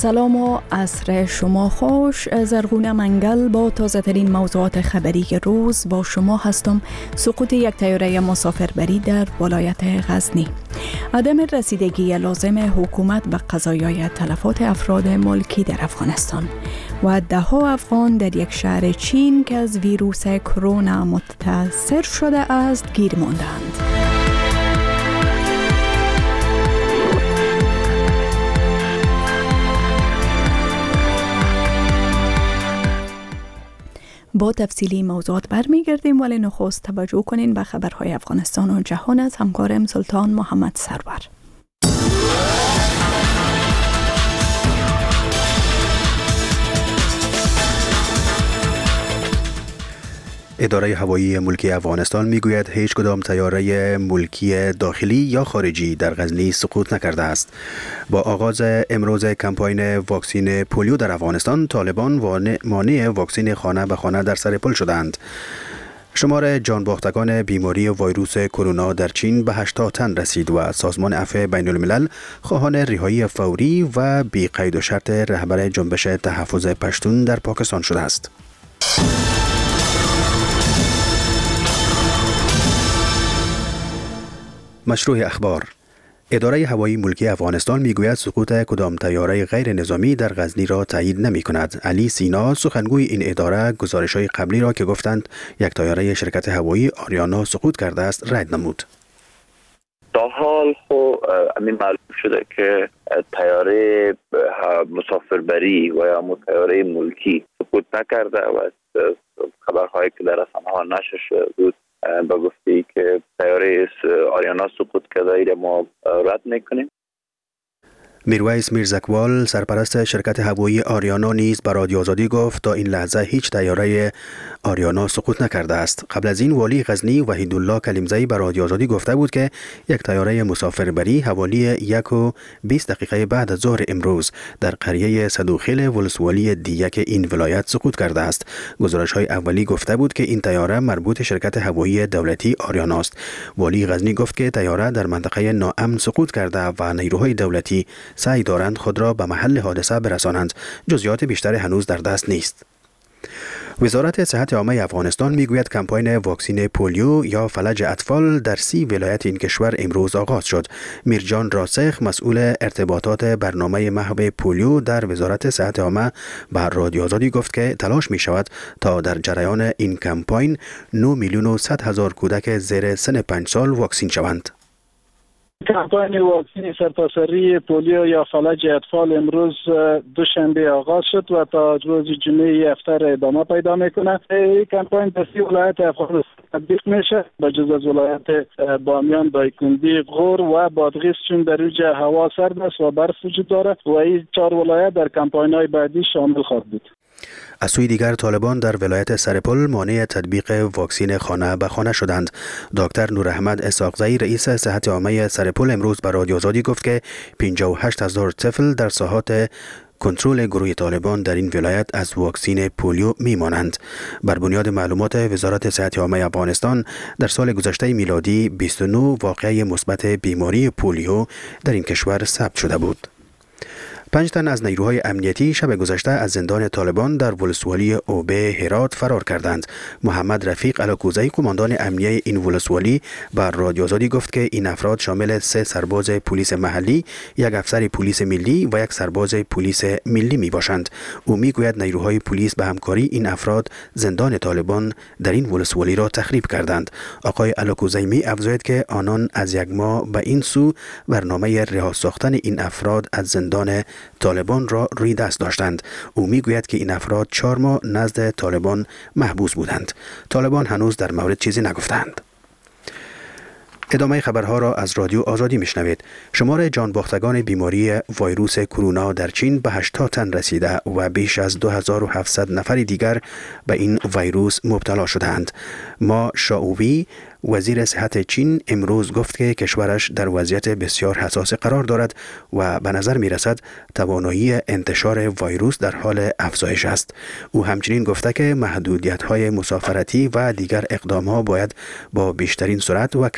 سلام و عصر شما خوش. زرغونه منگل با تازه ترین موضوعات خبری روز با شما هستم. سقوط یک طیاره مسافربری در ولایت غزنی، عدم رسیدگی لازم حکومت به قضایای تلفات افراد ملکی در افغانستان و 10 افغان در یک شهر چین که از ویروس کرونا متاثر شده است گیر ماندند. با تفصیلی موضوعات برمیگردیم، ولی نخست توجه کنین به خبرهای افغانستان و جهان از همکارم سلطان محمد سرور. اداره هوایی ملکی افغانستان میگوید هیچ کدام طیاره ملکی داخلی یا خارجی در غزنی سقوط نکرده است. با آغاز امروز کمپاین واکسین پولیو در افغانستان، طالبان مانع واکسین خانه به خانه در سرپل شدند. شمار جانباختگان بیماری ویروس کرونا در چین به 80 تن رسید و سازمان عفو بین الملل خواهان رهایی فوری و بی قید و شرط رهبر جنبش تحفظ پشتون در پاکستان شده است. مشروع اخبار. اداره هوایی ملکی افغانستان میگوید سقوط کدام طیاره غیر نظامی در غزنی را تایید نمی کند. علی سینا، سخنگوی این اداره، گزارش‌های قبلی را که گفتند یک طیاره شرکت هوایی آریانا سقوط کرده است رد نمود. تا حال همین معلوم شده که طیاره مسافربری و یا طیاره ملکی سقوط نکرده و خبرهایی که در رسانه‌ها نشر شده بود با گفتی که طیاره آریانا سقوط کرده ایره ما رد میکنیم. میرویس میرزکوال، سرپرست شرکت هوایی آریانا، نیز به رادیو آزادی گفت تا این لحظه هیچ طیاره آریانا سقوط نکرده است. قبل از این والی غزنی وحیدالله کلیمزی به رادیو آزادی گفته بود که یک طیاره مسافربری حوالی 1:20 بعد از ظهر امروز در قریه صدوخیل ولسوالی دیک این ولایت سقوط کرده است. گزارش‌های اولی گفته بود که این طیاره مربوط شرکت هوایی دولتی آریانا است. والی غزنی گفت که طیاره در منطقه ناامن سقوط کرده و نیروهای دولتی سعی دارند خود را به محل حادثه برسانند. جزئیات بیشتر هنوز در دست نیست. وزارت صحت عامه افغانستان میگوید کمپاین واکسین پولیو یا فلج اطفال در 30 ولایت این کشور امروز آغاز شد. میرجان راسخ، مسئول ارتباطات برنامه محو پولیو در وزارت صحت عامه به رادیو آزادی گفت که تلاش می شود تا در جریان این کمپاین 9,100,000 کودک زیر سن 5 سال واکسین شوند. کمپاین واکسین سرتاسری پولیو یا فلج اطفال امروز دوشنبه آغاز شد و تا روز جمعه هفته ادامه پیدا میکنه. این کمپاین در 30 ولایت افغانستان تطبیق میشه، به جز از ولایت بامیان، دایکنډي، غور و بادغیس، چون در اینجا هوا سرد است و برف وجود داره و این 4 ولایت در کمپاین های بعدی شامل خواهد بود. از سوی دیگر طالبان در ولایت سرپل مانع تطبیق واکسین خانه به خانه شدند. دکتر نوراحمد اسحاقزی، رئیس صحت عامه سرپل، امروز به رادیو آزادی گفت که 58,000 طفل در ساحات کنترل گروه طالبان در این ولایت از واکسین پولیو میمانند. بر بنیاد معلومات وزارت صحت عامه افغانستان در سال گذشته میلادی 29 واقعه مثبت بیماری پولیو در این کشور ثبت شده بود. 5 تن از نیروهای امنیتی شب گذشته از زندان طالبان در ولسوالی اوبه هرات فرار کردند. محمد رفیق علاکوزی، قماندان امنیه این ولسوالی، بر رادیو آزادی گفت که این افراد شامل 3 سرباز پلیس محلی، 1 افسر پلیس ملی و 1 سرباز پلیس ملی می باشند. او می گوید نیروهای پلیس به همکاری این افراد زندان طالبان در این ولسوالی را تخریب کردند. آقای علاکوزی می افزاید که آنان از 1 ماه به این سو برنامه رها ساختن این افراد از زندان طالبان را روی دست داشتند. او میگوید که این افراد 4 ماه نزد طالبان محبوس بودند. طالبان هنوز در مورد چیزی نگفتند. ادامه خبرها را از رادیو آزادی میشنوید. شمار جانباختگان بیماری ویروس کرونا در چین به 80 تن رسیده و بیش از 2700 نفر دیگر به این ویروس مبتلا شدند. ما شاوی، وزیر صحت چین، امروز گفت که کشورش در وضعیت بسیار حساس قرار دارد و به نظر می رسد توانایی انتشار ویروس در حال افزایش است. او همچنین گفته که محدودیت‌های مسافرتی و دیگر اقدام‌ها باید با بیشترین سرعت و کمترین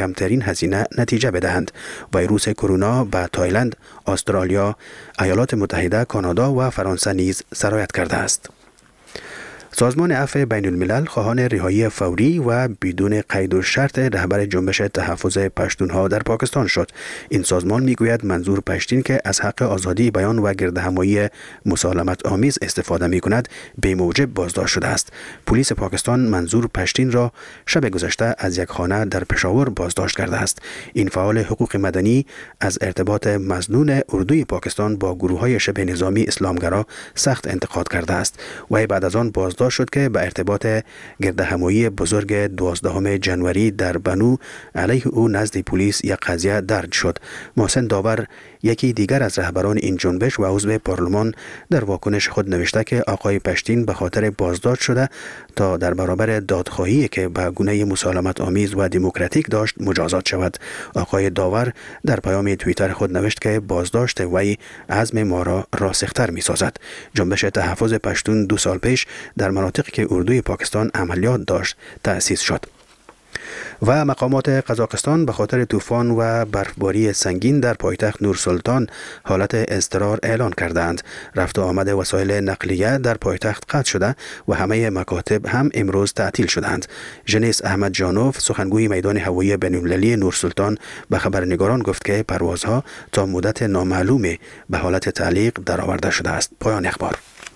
هزینه نتیجه بدهند. ویروس کرونا به تایلند، استرالیا، ایالات متحده، کانادا و فرانسه نیز سرایت کرده است. سازمان عفو بین الملل خواهان رهایی فوری و بدون قید و شرط رهبر جنبش تحفظ پشتونها در پاکستان شد. این سازمان میگوید منظور پشتین که از حق آزادی بیان و گردهمایی مسالمت آمیز استفاده می کند به موجب بازداشت شده است. پلیس پاکستان منظور پشتین را شب گذشته از یک خانه در پشاور بازداشت کرده است. این فعال حقوق مدنی از ارتباط مظنون اردوی پاکستان با گروه‌های شبه نظامی اسلامگرا سخت انتقاد کرده است. و بعد از آن بازداشت شد که به ارتباط گردهمایی بزرگ 12 جنوری در بنو علیه او نزد پلیس یک قضیه درج شد. محسن داور، یکی دیگر از رهبران این جنبش و عضو پارلمان، در واکنش خود نوشته که آقای پشتین به خاطر بازداشت شده تا در برابر دادخواهی که به گونه مسالمت آمیز و دموکراتیک داشت مجازات شود. آقای داور در پیام توییتر خود نوشت که بازداشت وی عزم ما را راسختر می سازد. جنبش تحفظ پشتون 2 سال پیش در مناطقی که اردوی پاکستان عملیات داشت تأسیس شد. و مقامات قزاقستان به خاطر طوفان و برفباری سنگین در پایتخت نورسلطان حالت اضطرار اعلان کردند. رفت و آمد وسایل نقلیه در پایتخت قطع شده و همه مکاتب هم امروز تعطیل شدند. ژنیس احمد جانوف، سخنگوی میدان هوایی بین‌المللی نورسلطان، به خبرنگاران گفت که پروازها تا مدت نامعلومی به حالت تعلیق درآورده شده است. پایان اخبار.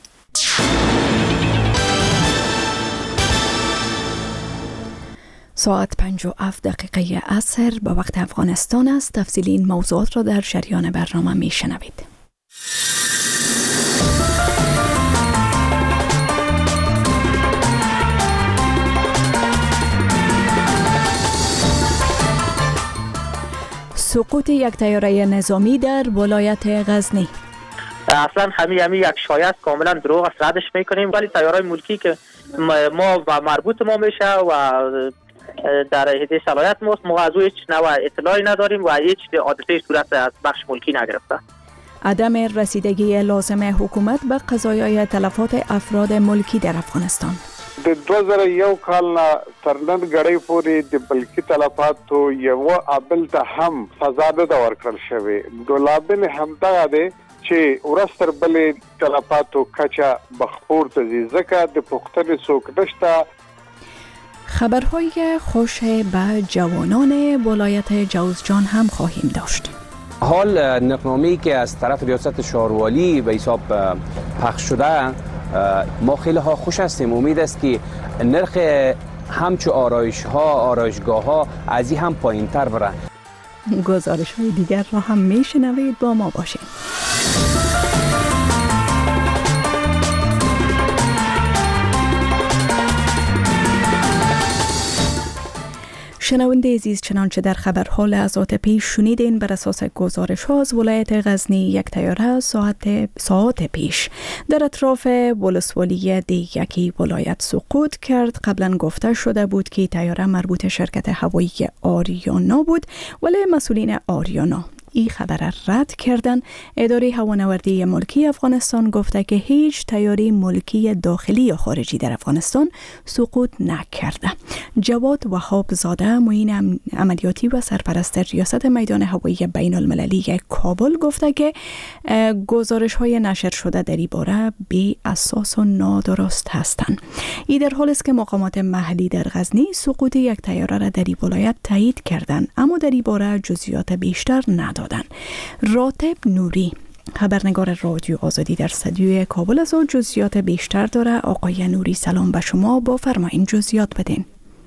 ساعت 57 عصر به وقت افغانستان است. تفصیل این موضوعات را در جریان برنامه می شنوید. سقوط یک طیاره نظامی در ولایت غزنی. اصلا همین یک شایعه کاملا دروغ است، ردش میکنیم، ولی طیاره ملکی که ما و مربوط ما میشه و در حدی صلاحیت ماست، ما از هیچ نوع اطلاعی نداریم و هیچ عادتی صورت از بخش ملکی نگرفته. عدم رسیدگی لازم حکومت به قضایای تلفات افراد ملکی در افغانستان. د 2001 کال نه تر نن غړی پورې د بلکی تلفاتو یو ابل ته هم سزا نه ورکړل شوې. دولابل همدغه دی چې ورستر بلې تلفاتو کچا بخپور ته ځکه د پختن څوک نشته. خبرهای خوش به جوانان ولایت جوزجان هم خواهیم داشت. حال نقنامه‌ای که از طرف ریاست شاروالی به حساب پخش شده، ما خیلی ها خوش هستیم. امید است که نرخ همچو آرایشگاه ها از این هم پایین تر بره. گزارش های دیگر را هم میشنوید، با ما باشید. شنونده عزیز، چنانچه در خبرها لحظات پیش شنیدین، بر اساس گزارش ها از ولایت غزنی، یک طیاره ساعت پیش در اطراف ولسوالی دیگکی ولایت سقوط کرد. قبلا گفته شده بود که طیاره مربوط شرکت هوایی آریانا بود، ولی مسئولین آریانا این خبر رد کردن. اداره هوانوردی ملکی افغانستان گفته که هیچ طیاره ملکی داخلی یا خارجی در افغانستان سقوط نکرده. جواد وهاب زاده، معین عملیاتی و سرپرست ریاست میدان هوایی بین المللی کابل گفته که گزارش های نشر شده در این باره بی اساس و نادرست هستند. این در حالی است که مقامات محلی در غزنی سقوط یک طیاره را در این ولایت تایید کردند، اما در این باره جزئیات بیشتر ندادند. راتب نوری، خبرنگار رادیو آزادی در استودیوی کابل، از او جزئیات بیشتر داره. آقای نوری، سلام به شما، با فرمایین جزئیات بدین.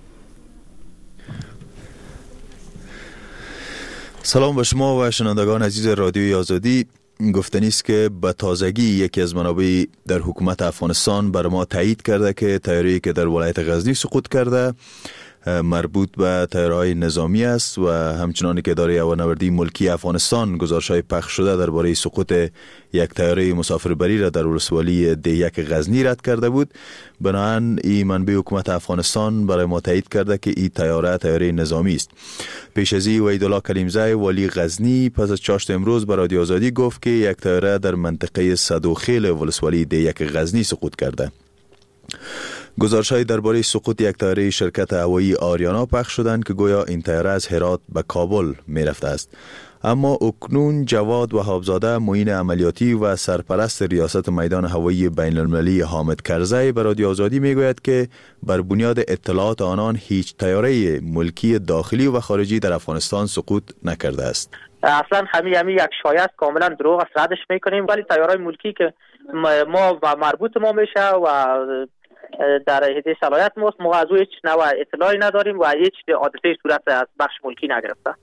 سلام به شما و شنوندگان عزیز رادیوی آزادی. گفتنی است که به تازگی یکی از منابع در حکومت افغانستان بر ما تایید کرده که طیاره‌ای که در ولایت غزنی سقوط کرده مربوط به طیاره‌های نظامی است و همچنان که اداره هوانوردی ملکی افغانستان گزارش‌های پخش شده درباره سقوط یک طیاره مسافربری را در ولسوالی دیک غزنی رد کرده بود. بنابراین این منبع حکومت افغانستان برای ما تایید کرده که این طیاره نظامی است. پیش از این وحیدالله کلیمزی والی غزنی پس از چاشت امروز به رادیو آزادی گفت که یک طیاره در منطقه صدوخیل ولسوالی دیک غزنی سقوط کرده. گزارش‌های درباره سقوط یک طیاره شرکت هوایی آریانا پخش شدند که گویا این طیاره از هرات به کابل می‌رفته است. اما اکنون جواد وهابزاده معین عملیاتی و سرپرست ریاست میدان هوایی بین المللی حامد کرزی به رادیو آزادی میگوید که بر بنیاد اطلاعات آنان هیچ طیاره ملکی داخلی و خارجی در افغانستان سقوط نکرده است. اصلا همین یک شایعه کاملا دروغ است، ردش میکنیم. ولی طیارهای ملکی که ما و مربوط ما میشه و در حدود صلاحیت ماست، ما از او هیچ نوع اطلاعی نداریم و هیچ حادثه صورت از بخش ملکی نگرفته.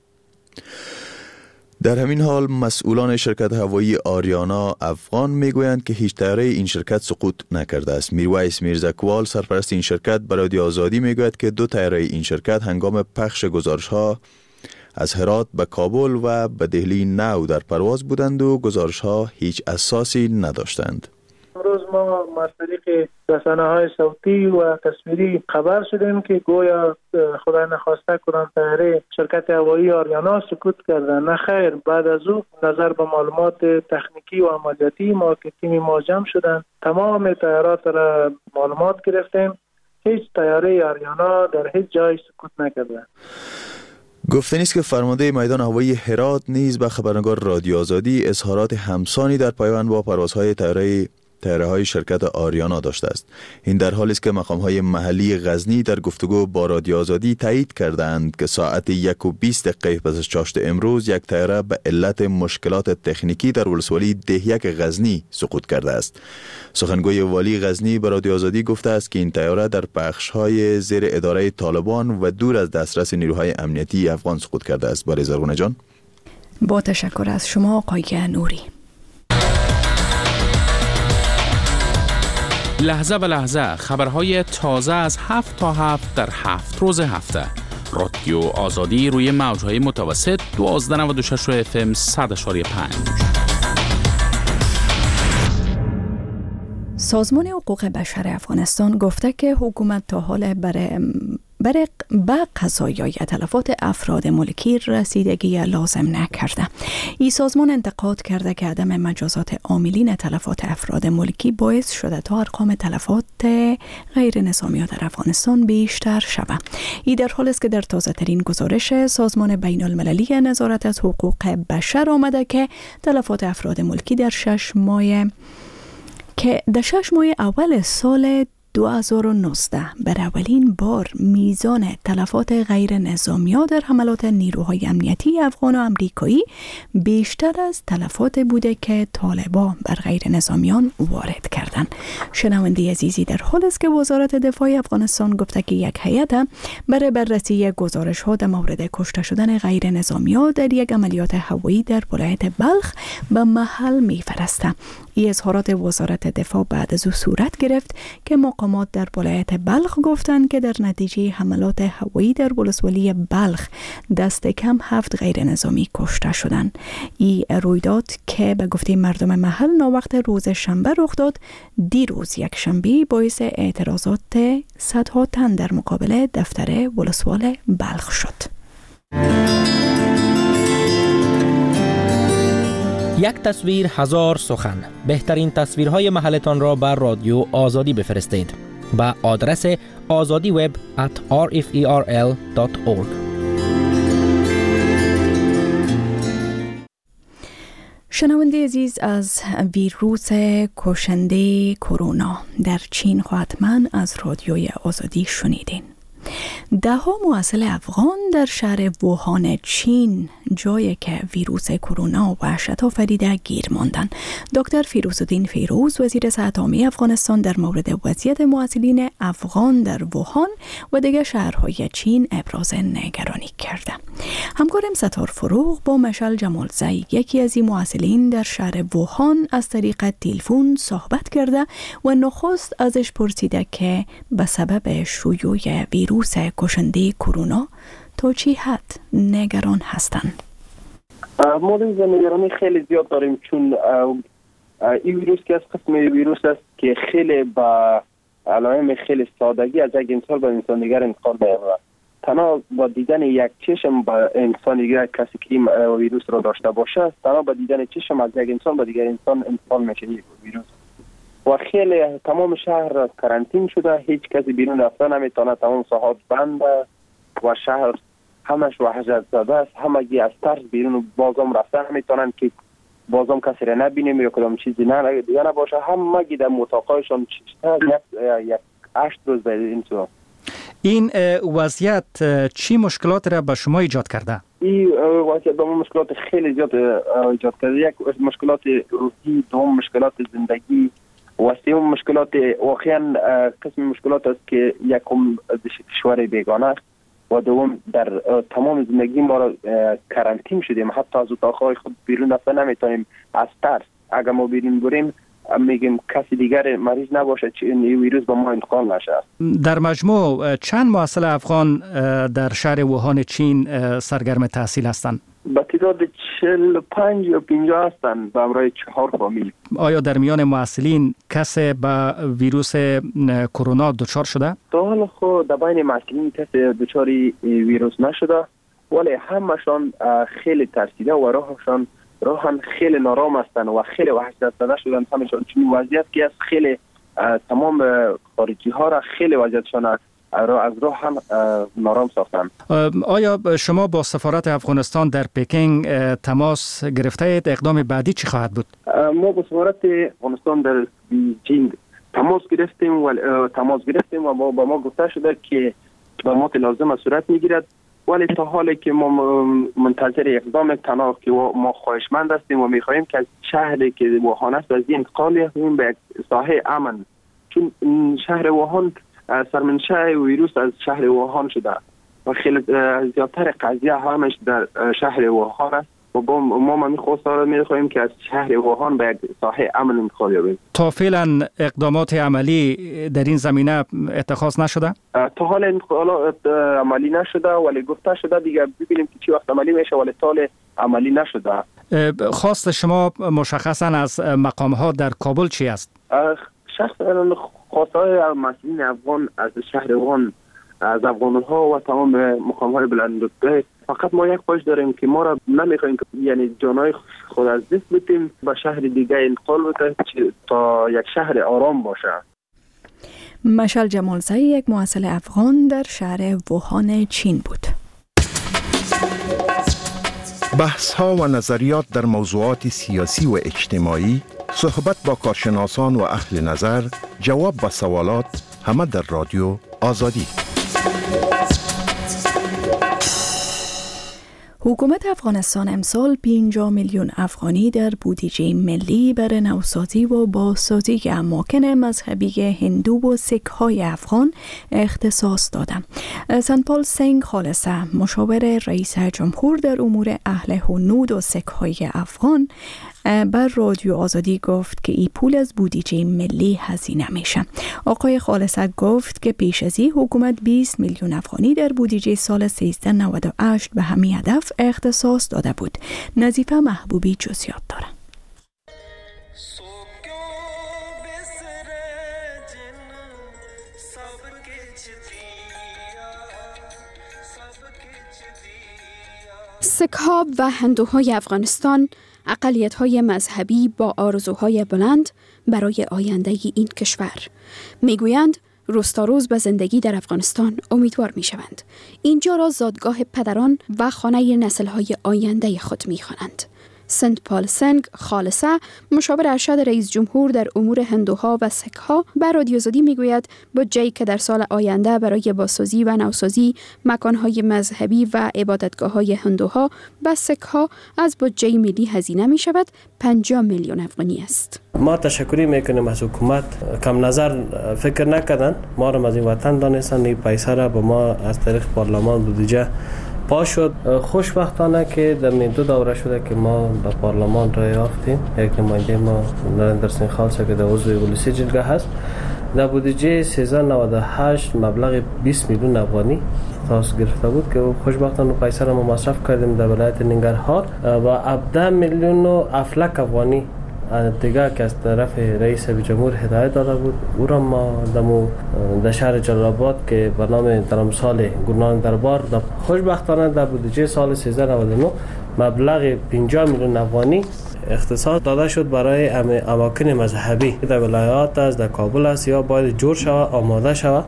در همین حال مسئولان شرکت هوایی آریانا افغان میگویند که هیچ طیاره این شرکت سقوط نکرده است. میرویس میرزاکوال سرپرست این شرکت به رادیو آزادی میگوید که 2 طیاره این شرکت هنگام پخش گزارش‌ها از هرات به کابل و به دهلی نو در پرواز بودند و گزارش‌ها هیچ اساسی نداشتند. امروز ما از طریق رسانه‌های صوتی و تصویری خبر شدیم که گویا خدای نخواسته کدام طیاره شرکت هوایی آریانا سقوط کرده. نه خیر، بعد از او نظر به معلومات تکنیکی و عملیاتی ما که تیم ما جمع شدن تمام طیارات را معلومات گرفتیم. هیچ طیاره آریانا در هیچ جای سقوط نکرده. گفتنی است که فرمانده میدان هوایی هرات نیز به خبرنگار رادیو آزادی اظهارات همسانی در پیوند با پروازهای طیاره‌های شرکت آریانا داشته است. این در حالی است که مقام‌های محلی غزنی در گفتگو با رادیو آزادی تایید کردند که ساعت 1:20 پس از چاشت امروز یک طیاره به علت مشکلات تکنیکی در ولسوالی دهیک غزنی سقوط کرده است. سخنگوی والی غزنی به رادیو آزادی گفته است که این طیاره در بخش‌های زیر اداره طالبان و دور از دسترس نیروهای امنیتی افغان سقوط کرده است. بله زرغونه جان، با تشکر از شما آقای نوری. لحظه به لحظه خبرهای تازه از 7 تا 7 در 7 روز هفته. رادیو آزادی روی موجهای متوسط 1296 FM 100.5. سازمان حقوق بشر افغانستان گفته که حکومت تا حال به قضایای تلفات افراد ملکی رسیدگی لازم نکرده. این سازمان انتقاد کرده که عدم مجازات عاملین تلفات افراد ملکی باعث شده تا ارقام تلفات غیر نظامی در افغانستان بیشتر شود. این در حالی است که در تازه ترین گزارش سازمان بین المللی نظارت از حقوق بشر آمده که تلفات افراد ملکی در 6 ماه اول سال 2019 بر اولین بار میزان تلفات غیر نظامیان در حملات نیروهای امنیتی افغان و امریکایی بیشتر از تلفات بوده که طالبان بر غیر نظامیان وارد کردند. شنونده عزیزی، در حالی است که وزارت دفاع افغانستان گفته که یک هیئت برای بررسی گزارش ها در مورد کشته شدن غیر نظامیان در یک عملیات هوایی در ولایت بلخ به محل میفرسته. این اظهارات وزارت دفاع بعد از او صورت گرفت که مقامات در ولایت بلخ گفتند که در نتیجه حملات هوایی در ولسوالی بلخ دست کم 7 غیر نظامی کشته شدند. این رویداد که به گفته مردم محل ناوقت روز شنبه رخ داد، دیروز یک شنبه باعث اعتراضات صدها تن در مقابل دفتر ولسوال بلخ شد. یک تصویر هزار سخن. بهترین تصویرهای محلتان را بر رادیو آزادی بفرستید با آدرس azadiweb@rferl.org. شنونده عزیز، از ویروس کشنده کرونا در چین حتما از رادیوی آزادی شنیدین. 10 محصل افغان در شهر ووهان چین، جایی که ویروس کرونا وحشت آفریده، گیر ماندند. دکتر فیروزالدین فیروز، وزیر صحت عامه افغانستان، در مورد وضعیت محصلین افغان در ووهان و دیگر شهرهای چین ابراز نگرانی کرده. همکارم ستار فروغ با مشعل جمالزی، یکی از این محصلین در شهر ووهان، از طریق تلفن صحبت کرده و نخست ازش پرسیده که به سبب شیوع ویروس کشنده کرونا تا چی حد نگران هستند؟ ما نگرانی خیلی زیاد داریم، چون این ویروس که از قسم ویروس است که خیلی با علائم خیلی سادگی از یک انسان به انسان دیگر انتقال می‌یابد. تنها با دیدن یک چشم با انسان دیگر، کسی که این ویروس را داشته باشه، تنها با دیدن چشم از یک انسان به دیگر انسان انتقال میشه این ویروس. و خیلی تمام شهر کرانتین شده، هیچ کسی بیرون رفتن نمیتونه، تمام ساحات بنده و شهر همش وحشت زده است. همگی از ترس بیرون بازم رفتن نمیتونن که بازم کسی را نبینیم یا کدام چیزی نه دیگه نباشه. همگی در اتاقایشان یک 8 روز این طور. این وضعیت چی مشکلات را به شما ایجاد کرده؟ این وضعیت به مشکلات خیلی زیاد ایجاد کرده. یک مشکلات روحی، دوم مشکلات زندگی و سوم مشکلات واقعا قسم مشکلات است که یکم کشور بیگانه است و دوم در تمام زندگی ما را کرانتین شدیم، حتی از اتاقهای خود بیرون رفتن نمیتونیم از ترس. اگر ما بیرون بریم میگیم کسی دیگر مریض نباشه چه این ویروس به ما انتقال نشه. در مجموع چند محصل افغان در شهر ووهان چین سرگرم تحصیل هستند؟ به تعداد 45 یا 50 هستند به همراه 4 فامیل. آیا در میان محصلین کسی به ویروس کرونا دچار شده؟ تا حال خود در بین محصلین کسی دچار ویروس نشده، ولی همشان خیلی ترسیده و راهن خیلی نارام هستند و خیلی وحشت زده شدن. همشان چون وضعیت که از خیلی تمام خارجی ها را خیلی وضعیتشان از راه هم نارام ساختن. آیا شما با سفارت افغانستان در پکینگ تماس گرفته اید؟ اقدام بعدی چی خواهد بود؟ ما با سفارت افغانستان در بیجینگ تماس گرفتیم و با ما گفته شده که اقدامات لازم صورت میگیرد، ولی تا حالی که ما منتظر اقدام تنها که ما خواهشمند هستیم و میخواهیم که از شهری که ووهان است از این انتقال یابیم به ساحه امن، چون شهر ووهان سرمنشأ ویروس از شهر ووهان شده و خیلی زیادتر قضیه همش در شهر ووهان است و ما میخواستیم میخواهیم که از شهر ووهان به یک ساحه امن انتقال یابیم. تا فعلا اقدامات عملی در این زمینه اتخاذ نشده؟ تا حال انتقالات عملی نشده، ولی گفته شده دیگه ببینیم که چی وقت عملی میشه، ولی تا عملی نشده. خواست شما مشخصا از مقام ها در کابل چی است؟ شخصا خواستهای مسئولین افغان از شهر ووهان، از افغان ها و تمام مقام های بلند رتبه، فقط ما یک خواهش داریم که ما را نمیخوایم که یعنی جانای خود از دست بدیم به شهر دیگه انتقال بده تا یک شهر آرام باشه. مشعل جمالزی، یک محصل افغان در شهر ووهان چین بود. بحث ها و نظریات در موضوعات سیاسی و اجتماعی، صحبت با کارشناسان و اهل نظر، جواب به سوالات، همه در رادیو آزادی. حکومت افغانستان امسال 50 میلیون افغانی در بودجه ملی برای نوسازی و بازسازی اماکن مذهبی هندو و سیک های افغان اختصاص داده. سنپال سنگ خالصه، مشاور رئیس جمهور در امور اهل هنود و سیک های افغان، بر رادیو آزادی گفت که این پول از بودجه ملی هزینه میشه. آقای خالصه گفت که پیش از این حکومت 20 میلیون افغانی در بودجه سال 1398 به همین هدف اختصاص داده بود. نظیفه محبوبی جزئیات داره. سک‌ها و هندوهای افغانستان اقلیت‌های مذهبی با آرزوهای بلند برای آینده این کشور میگویند روز تا روز به زندگی در افغانستان امیدوار میشوند. اینجا را زادگاه پدران و خانه نسل‌های آینده خود میخوانند. سنپال سنگ خالصه، مشاور ارشد رئیس جمهور در امور هندوها و سک‌ها، بر رادیو آزادی میگوید بودجه‌ای که در سال آینده برای بازسازی و نوسازی مکان‌های مذهبی و عبادتگاه‌های هندوها و سک‌ها از بودجه ملی هزینه می‌شود 50 میلیون افغانی است. ما تشکری میکنیم از حکومت، کم نظر فکر نکردن، ما را از این وطن دانستن، این پیسه را به ما از طریق پارلمان بودجه پاس شد. خوشبختانه که در این 2 دوره شده که ما در پارلمان را یافتیم. یک نماینده ما نریندر سینگ خالصه که در عضو اقلیتی جلگه هست، در بودجه 1398 مبلغ 20 میلیون افغانی خاص گرفته بود که خوشبختانه پیسه را ما مصرف کردیم در ولایت ننگرهار و 17 میلیون افلک افغانی دیگه که از طرف رئیس جمهور هدایت داده بود، او را ما در شهر جلال آباد که به نام درمسال گورنان دربار خوشبختانه در بودجه سال 1399 مبلغ 50 میلیون افغانی اختصاص داده شد برای اماکن مذهبی در ولایات است، در کابل است یا باید جور شود، آماده شود.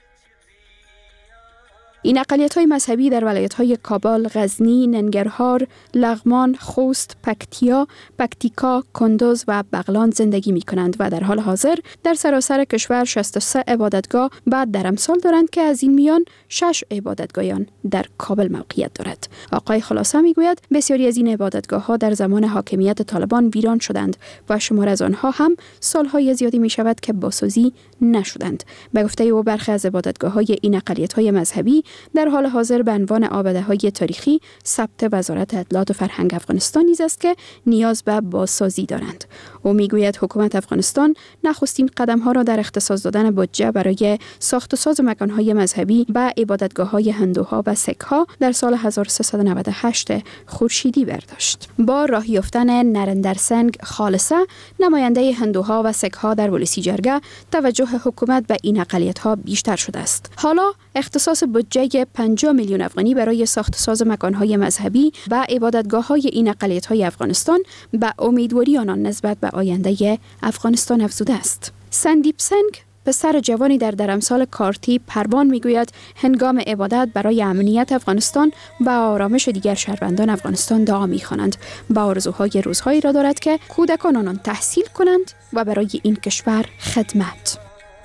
این اقلیت‌های مذهبی در ولایت‌های کابل، غزنی، ننگرهار، لغمان، خوست، پکتیا، پکتیکا، کندوز و بغلان زندگی می‌کنند و در حال حاضر در سراسر کشور 63 عبادتگاه بعد در امسال دارند که از این میان 6 عبادتگاهیان در کابل موقعیت دارد. آقای خلاصه میگوید بسیاری از این عبادتگاه‌ها در زمان حاکمیت طالبان ویران شدند و شمار از آنها هم سال‌های زیادی می‌شود که بازسازی نشدند. به گفته او برخی از عبادتگاه‌های این اقلیت‌های مذهبی در حال حاضر به عنوان آباده‌های تاریخی ثبت وزارت اطلاعات و فرهنگ افغانستان نیز است که نیاز به بازسازی دارند. او میگوید حکومت افغانستان نخستین قدم‌ها را در اختصاص دادن بودجه برای ساخت و ساز مکان‌های مذهبی و عبادتگاه‌های هندوها و سک‌ها در سال 1398 خورشیدی برداشت. با راه یافتن نریندر سنگ خالصه، نماینده هندوها و سک‌ها در ولسی جرگه، توجه حکومت به این اقلیت‌ها بیشتر شده است. حالا اختصاص بودجه 50 میلیون افغانی برای ساخت ساز مکان‌های مذهبی و عبادتگاه‌های این اقلیت‌های افغانستان به امیدواری آنان نسبت به آینده افغانستان افزوده است. سندیپ سنگ پسر جوانی در درمسال کارتی پروان میگوید هنگام عبادت برای امنیت افغانستان و آرامش دیگر شهروندان افغانستان دعا می‌خوانند و آرزوهای روزهایی را دارد که کودکان آنان تحصیل کنند و برای این کشور خدمت.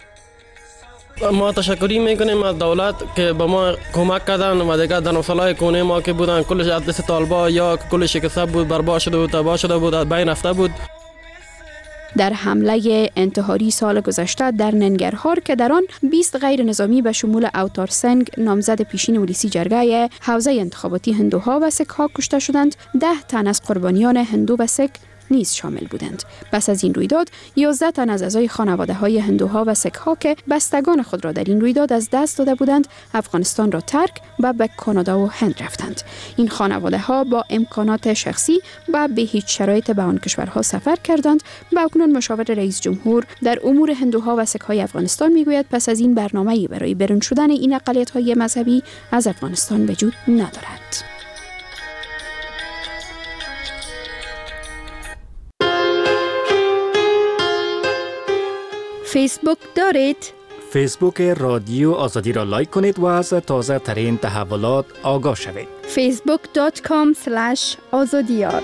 ما تشکری میکنیم از دولت که به ما کمک کردن و دیگر در مسائل کونه ما که بودن کلش از دست طالبا یا کلش شکسته بود، برباد شده بود، تباه شده بود، از بین رفته بود. در حمله انتحاری سال گذشته در ننگرهار که در آن 20 غیر نظامی به شمول اوتار سنگ نامزد پیشین ولسی جرگه حوزه انتخاباتی هندوها و سک‌ها کشته شدند، 10 تن از قربانیان هندو و سک نیز شامل بودند. پس از این رویداد 11 تن از اعضای خانواده‌های هندوها و سک‌ها که بستگان خود را در این رویداد از دست داده بودند افغانستان را ترک و به کانادا و هند رفتند. این خانواده‌ها با امکانات شخصی و به هیچ شرایط به آن کشورها سفر کردند و اکنون مشاور رئیس جمهور در امور هندوها و سک‌های افغانستان میگوید پس از این برنامه‌ای برای برون شدن این اقلیت‌های مذهبی از افغانستان وجود ندارد. فیسبوک دارید؟ فیسبوک رادیو آزادی را لایک کنید و از تازه ترین تحولات آگاه شوید. facebook.com/azadiyar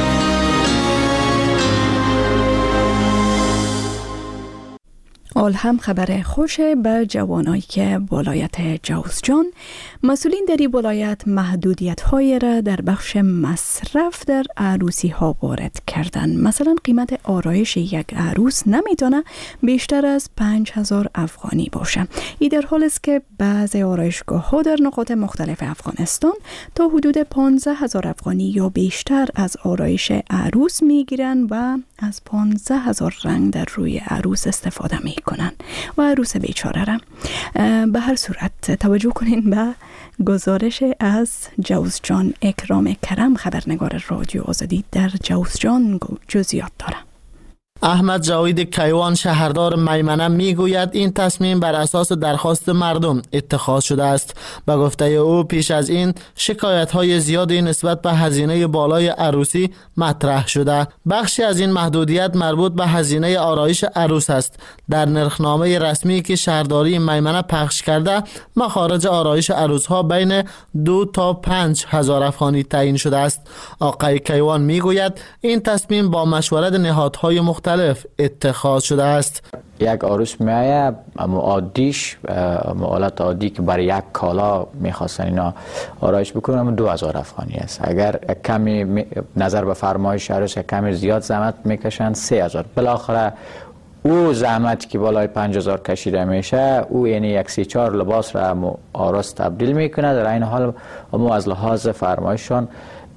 آل هم خبر خوش به جوانایی که ولایت جوزجان مسئولین در این ولایت محدودیت های را در بخش مصرف در عروسی ها وارد کردن. مثلا قیمت آرایش یک عروس نمیتونه بیشتر از 5000 افغانی باشه. این در حال است که بعضی آرایشگاه ها در نقاط مختلف افغانستان تا حدود 15000 افغانی یا بیشتر از آرایش عروس میگیرن و از 15000 رنگ در روی عروس استفاده میکنن و عروس بیچاره را. به هر صورت توجه کنین به گزارش از جوزجان. اکرام کرم خبرنگار رادیو آزادی در جوزجان جزئیات داره. احمد جاوید کیوان شهردار میمنه میگوید این تصمیم بر اساس درخواست مردم اتخاذ شده است. به گفته او پیش از این شکایت‌های زیادی نسبت به هزینه بالای عروسی مطرح شده. بخشی از این محدودیت مربوط به هزینه آرایش عروس است. در نرخنامه رسمی که شهرداری میمنه پخش کرده مخارج آرایش عروس‌ها بین 2 تا 5000 افغانی تعیین شده است. آقای کیوان میگوید این تصمیم با مشورت نهادهای مختلف اتخاذ شده است. یک عروس میایه اما عادیش حالت عادی که برای یک کالا میخواستن اینا آرایش بکنن اما 2000 افغانی است. اگر کمی نظر به فرمایش عروس کمی زیاد زحمت میکشن 3000. بالاخره او زحمتی که بالای 5000 کشیده میشه او یعنی یک 3-4 لباس را عروس تبدیل میکنه. در این حال اما از لحاظ فرمایششان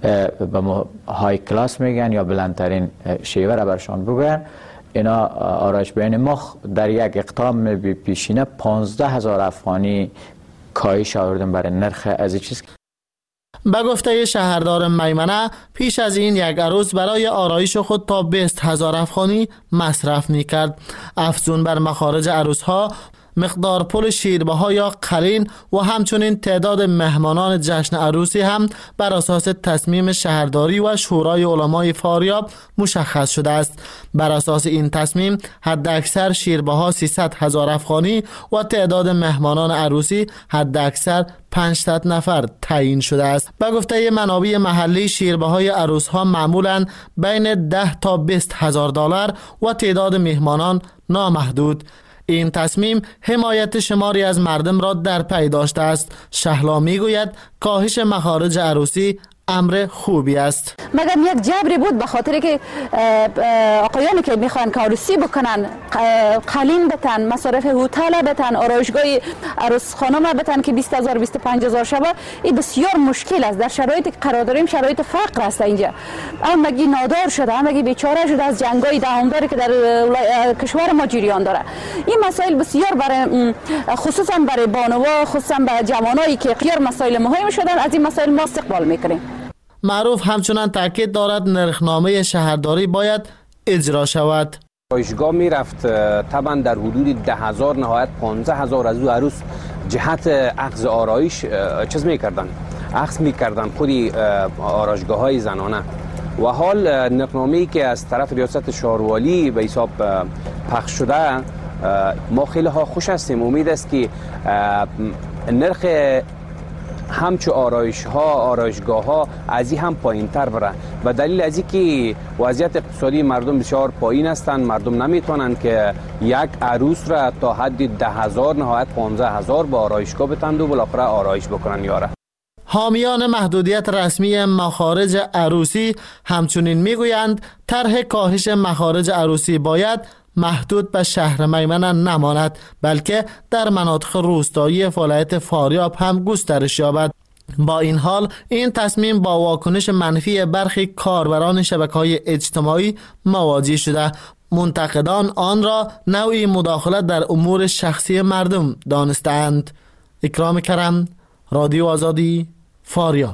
به های کلاس میگن یا بلندترین شیوه را برشان بگوین. اینا آرایش بین مخ در یک اقدام پیشینه 15000 افغانی کاهش آوردن برای نرخ از این چیز. به گفته شهردار میمنه پیش از این یک عروس برای آرایش خود تا 20000 افغانی مصرف میکرد. افزون بر مخارج عروس ها مقدار پول شیربه‌ها یا قلین و همچنین تعداد مهمانان جشن عروسی هم بر اساس تصمیم شهرداری و شورای علمای فاریاب مشخص شده است. بر اساس این تصمیم حداکثر شیربه‌ها 300,000 افغانی و تعداد مهمانان عروسی حداکثر 500 نفر تعیین شده است. به گفته منابع محلی شیربه‌های عروس‌ها معمولاً بین 10 تا 20,000 دلار و تعداد مهمانان نامحدود. این تصمیم حمایت شماری از مردم را در پی داشته است. شهلا میگوید کاهش مخارج عروسی امر خوبی است. مگر یک جبری بود به خاطر که آقایانی که میخوان که عروسی بکنن قلین بتن، مصارف هتل بتن، آرایشگاه عروس خانم بتن که 20,000 25,000 شبه، این بسیار مشکل است. در شرایطی که قرار داریم شرایط فقر است اینجا. همگی نادار شده، همگی بیچاره شده از جنگای دهانداری که در کشور ما جریان داره. این مسائل بسیار برای خصوصا برای بانوا، خصوصا برای جوانایی که بسیار مسائل مهم شدن، از این مسائل ما استقبال میکنیم. معروف همچنان تاکید دارد نرخنامه شهرداری باید اجرا شود. آرایشگاه میرفت طبعا در حدود 10,000 نهایت 15,000 از او عروس جهت اخذ آرایش چیز میکردن، اخذ میکردن خودی آرایشگاه های زنانه. و حال نرخنامه‌ای که از طرف ریاست شهروالی به حساب پخش شده، ما خیلی ها خوش هستیم. امید است که نرخ همچو آرایشگاه ها از این هم پایین تر بره و دلیل از این که وضعیت اقتصادی مردم بسیار پایین هستند. مردم نمیتونن که یک عروس را تا حد 10,000 نهایت 15,000 با آرایشگاه بتند و بالاخره آرایش بکنن یاره. حامیان محدودیت رسمی مخارج عروسی همچنین میگویند طرح کاهش مخارج عروسی باید محدود به شهر میمنه نماند، بلکه در مناطق روستایی ولایت فاریاب هم گسترش یابد. با این حال این تصمیم با واکنش منفی برخی کاربران شبکه‌های اجتماعی مواجه شده. منتقدان آن را نوعی مداخلت در امور شخصی مردم دانستند. اکرام کرم، رادیو آزادی، فاریاب.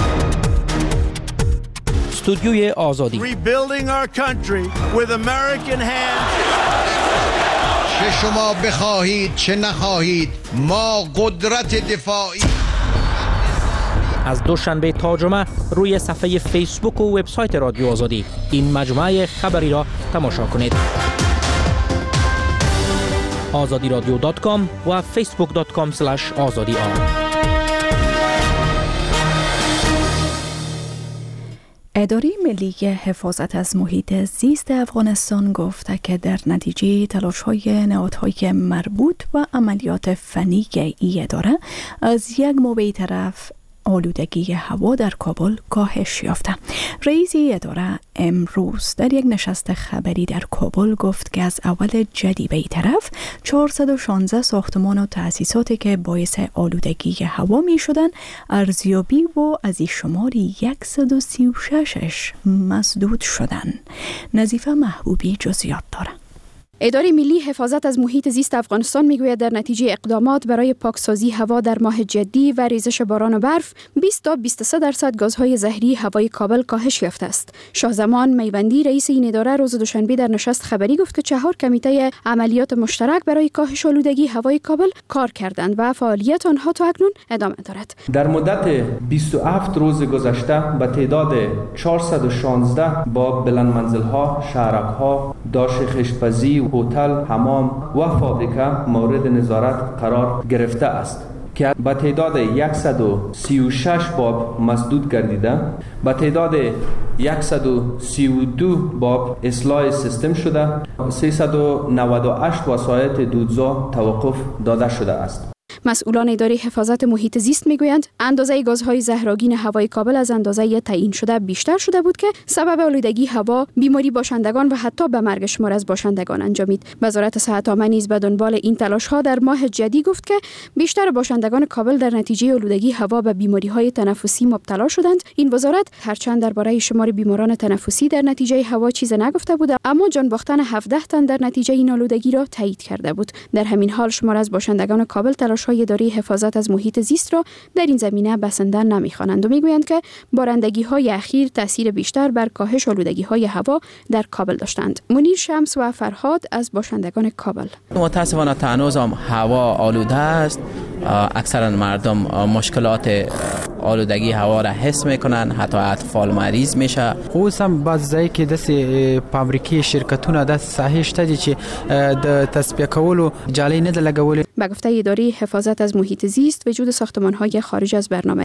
استودیوی آزادی. Rebuilding our country with American hands. چه شما بخواهید چه نخواهید ما قدرت دفاعی. از دوشنبه تا جمعه روی صفحه فیسبوک و وبسایت رادیو آزادی این مجموعه خبری را تماشا کنید. azadiradio.com و facebook.com/azadi. اداره ملی حفاظت از محیط زیست افغانستان گفته که در نتیجه تلاش‌های نهادهای مربوط و عملیات فنی این اداره از یک موقع طرف آلودگی هوا در کابل کاهش یافته. رئیس اداره امروز در یک نشست خبری در کابل گفت که از اول جدیبه طرف 416 ساختمان و تأسیساتی که باعث آلودگی هوا می شدن ارزیابی و از این شمار 136 مسدود شدن. نظیفه محبوبی جزئیات داره. اداره ملی حفاظت از محیط زیست افغانستان میگوید در نتیجه اقدامات برای پاکسازی هوا در ماه جدی و ریزش باران و برف 20 تا 23% گازهای زهری هوای کابل کاهش یافته است. شاهزمان میوندی رئیس این اداره روز دوشنبه در نشست خبری گفت که 4 کمیته عملیات مشترک برای کاهش آلودگی هوای کابل کار کردند و فعالیت آنها تا اکنون ادامه دارد. در مدت 27 روز گذشته به تعداد 416 با بلند منزل‌ها، شهرک‌ها، داش خشت‌پزی، هتل، حمام و فابریکه مورد نظارت قرار گرفته است که به تعداد 136 باب مسدود گردیده، به تعداد 132 باب اصلاح سیستم شده، 398 وسایط دودزا توقف داده شده است. مسئولان اداره حفاظت محیط زیست میگویند اندازه گازهای زهرآگین هوای کابل از اندازه تعیین شده بیشتر شده بود که سبب آلودگی هوا، بیماری باشندگان و حتی به مرگ شمار از باشندگان انجامید. وزارت صحت عامه نیز به دنبال این تلاش‌ها در ماه جدی گفت که بیشتر باشندگان کابل در نتیجه آلودگی هوا به بیماری‌های تنفسی مبتلا شدند. این وزارت هرچند درباره شمار بیماران تنفسی در نتیجه هوا چیز نگفته بود، اما جان باختن 17 تن در نتیجه این آلودگی را تایید کرده بود. در همین حال شمار از باشندگان کابل تلاش های اداره حفاظت از محیط زیست را در این زمینه بسنده نمی‌خوانند و میگویند که بارندگی های اخیر تاثیر بیشتر بر کاهش آلودگی های هوا در کابل داشتند. منیر شمس و فرهاد از باشندگان کابل: متاسفانه هنوز هم هوا آلوده است. اکثرا مردم مشکلات آلودگی هوا را حس میکنن، حتی اطفال مریض میشه. خصوصا بعضی که دست فابریکې شرکتونه د ساحې شته دي چې د تصفیه کولو جالۍ نه د لګولې. به گفته اداره حفاظت از محیط زیست، وجود ساختمان‌های خارج از برنامه